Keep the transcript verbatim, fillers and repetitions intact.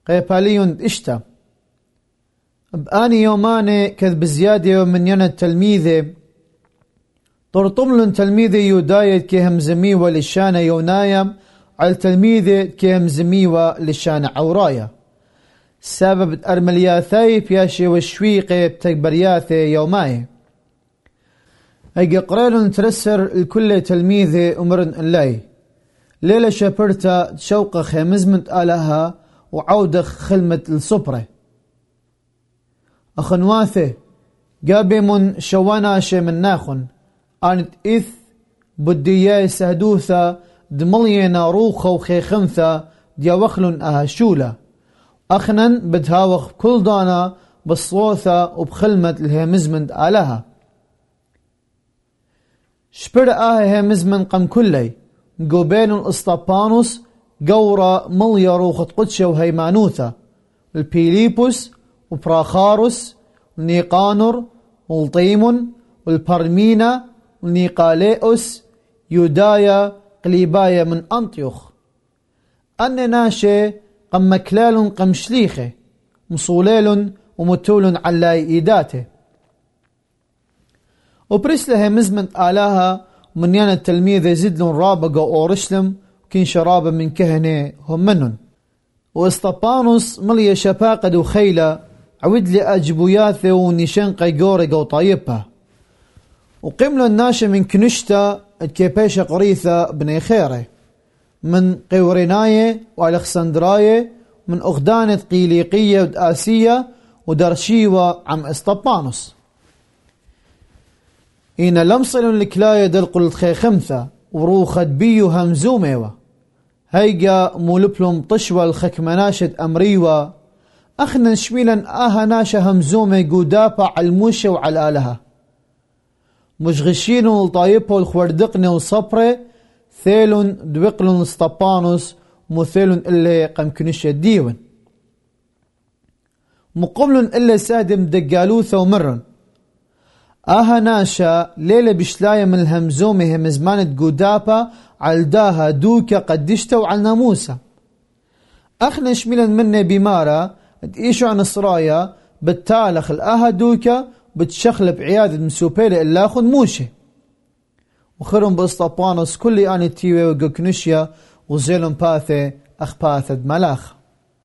قيباليون إشتا بآني يوماني كذب زيادة من ين التلميذة طرطملن تلميذة يوداية كهم زميوة للشانة يونايا على تلميذة كهم زميوة للشانة عورايا سبب أرملياثاي بياشي والشويقة بتكبرياثي يوماي أي قريلن ترسر الكل تلميذة أمرن اللاي ليلة شابرتا شوق خيمزمت آلها وعودخ خلمة الصبرة أخنواثي قابي من شواناشي من ناخن آنت إث بدياي سهدوثا دملينا روخة وخيخنثا دياوخلن أهشولة أخنن بدهاوخ كل دانا بصوثا وبخلمة الهيمزمند آلها شبر آه هيمزمن قم كلي قوبين الاسطابانوس قورا مليا روخة قدشة وهيمانوثا البيليبوس وبراخاروس والنيقانور والطيمون والبرمينا والنيقاليوس يودايا قليبايا من أنطيوخ أن ناشي قم مكلال قم شليخه مصوليل ومتول علاي إيداته وبرسله مزمن آلاها من يانا التلميذ يزدلون رابقة أورشلم وكين شرابة من كهنة هم منن واستبانوس ملي شفاقد وخيلة عود لي أجبوياثه ونشان قيقورق وطايبها وقمل الناشا من كنشتا الكيبيشة قريثة بني خيره من قوريناية والكسندراية من أخدانة قيليقية ودآسية ودرشيوة عم استبانوس إن لمصل لكلاية دلقل الخيخمثة وروخة بيو همزوميوة هيقا مولبلم طشوى الخكمناشد أمريوة أخنا شميلا آها ناشا همزومي قودابا على الموشة وعلى آلها مشغشين والطايبه والخوردقن والصبرة ثيلون دوقلون استبانوس مثيلون اللي قمكنش الديون مقبلون اللي سادم دقالوثة ومرن آها ناشا ليلة بشلاية من الهمزومة همزمانة قودابا عالداها دوكا قدشتا وعلى ناموسا أخنا شميلا مني بمارا تقيشو عن الصرايا بالتالخ الآها دوكا بتشخلب عيادة مسوبيلة إلا خن موشي وخرم باسطابانوس كل آني تيوي وقكنشيا وزيلن باثي أخ باثد ملاخ